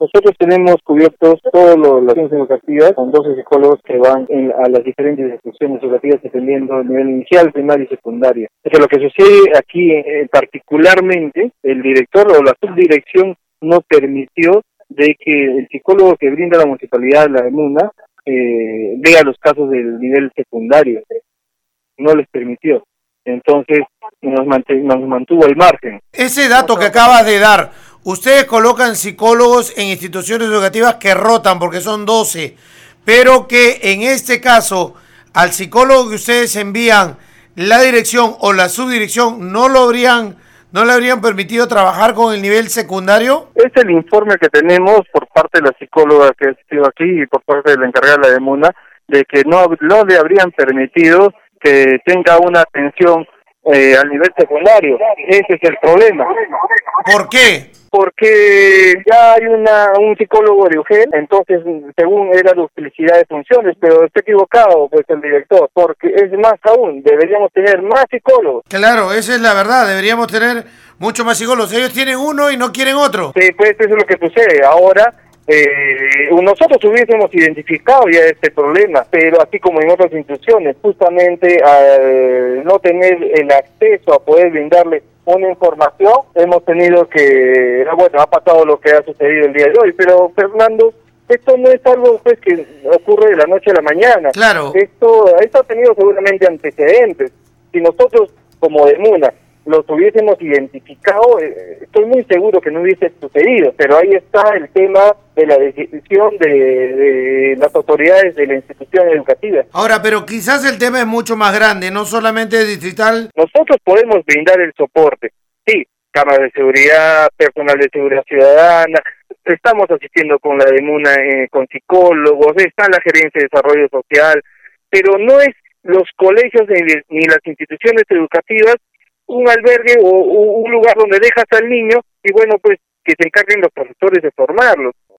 Nosotros tenemos cubiertos todas las acciones educativas con 12 psicólogos que van a las diferentes instituciones educativas dependiendo del nivel inicial, primaria y secundaria. O sea, lo que sucede aquí particularmente, el director o la subdirección no permitió de que el psicólogo que brinda la municipalidad, la EMUNA, vea los casos del nivel secundario. No les permitió. Entonces nos mantuvo al margen. Ese dato que acabas de dar, ustedes colocan psicólogos en instituciones educativas que rotan porque son 12, pero que en este caso al psicólogo que ustedes envían, la dirección o la subdirección no le habrían permitido trabajar con el nivel secundario. Es el informe que tenemos por parte de la psicóloga que ha asistido aquí y por parte de la encargada de la EMUNA, de que no le habrían permitido que tenga una atención al nivel secundario. Ese es el problema. ¿Por qué? Porque ya hay un psicólogo de UGEL, entonces según era duplicidad de funciones, pero está equivocado pues el director, porque es más aún, deberíamos tener más psicólogos. Claro, esa es la verdad, deberíamos tener mucho más psicólogos. Ellos tienen uno y no quieren otro. Sí, pues eso es lo que sucede. Ahora nosotros hubiésemos identificado ya este problema, pero así como en otras instituciones, justamente al no tener el acceso a poder brindarle una información, hemos tenido que, bueno, ha pasado lo que ha sucedido el día de hoy, pero Fernando, esto no es algo pues que ocurre de la noche a la mañana. Claro. Esto ha tenido seguramente antecedentes. Si nosotros, como de MUNA, los hubiésemos identificado, estoy muy seguro que no hubiese sucedido, pero ahí está el tema de la decisión de las autoridades de la institución educativa. Ahora, pero quizás el tema es mucho más grande, no solamente distrital. Nosotros podemos brindar el soporte, sí, cámaras de seguridad, personal de seguridad ciudadana, estamos asistiendo con la DEMUNA, con psicólogos, está la gerencia de desarrollo social, pero no es los colegios ni las instituciones educativas un albergue o un lugar donde dejas al niño y bueno, pues que se encarguen los profesores de formarlos.